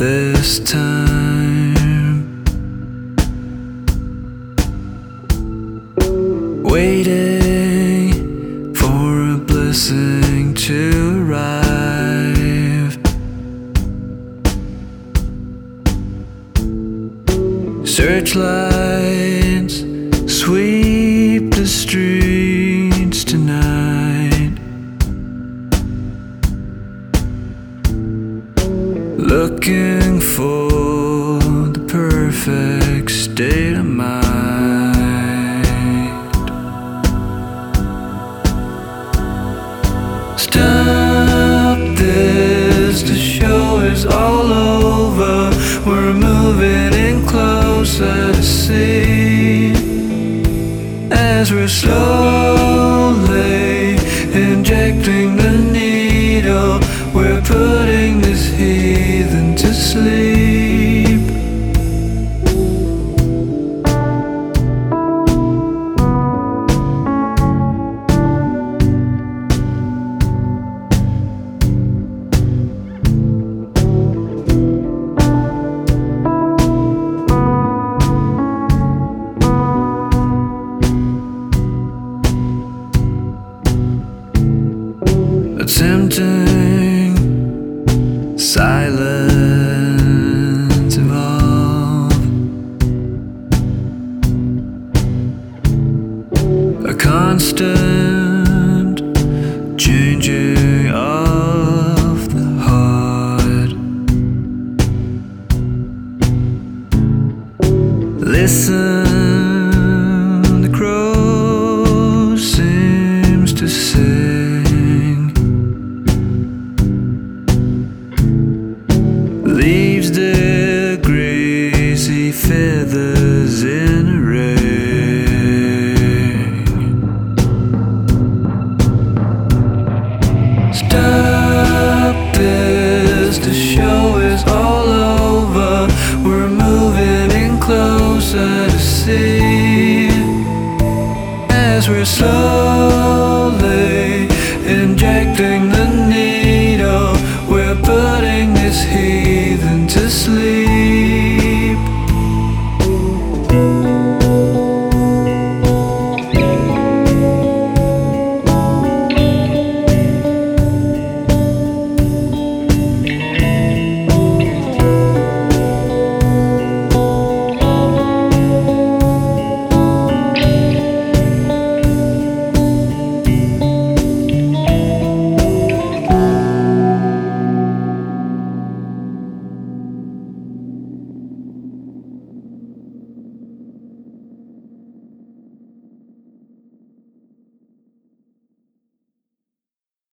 this time, waiting for a blessing to arrive. Searchlights sweep the streets tonight, looking for the perfect state of mind. Stop this, the show is all over. We're moving in closer to see, as we're slowly injecting the needle. We're putting this heathen to sleep. Attempting silence evolve, a constant changing of the heart. Listen, the crow seems to sing, leaves their greasy feathers in a ring. Stop this, the show is all over. We're moving in closer to see, as we're slowly injecting the needle. We're putting this heathen to sleep.